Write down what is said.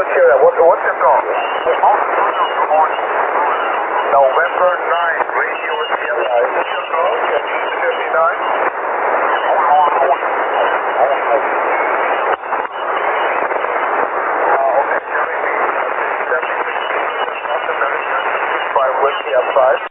Sierra, what's your call? November 9, radio Sierra. Is this your call? Can you 59?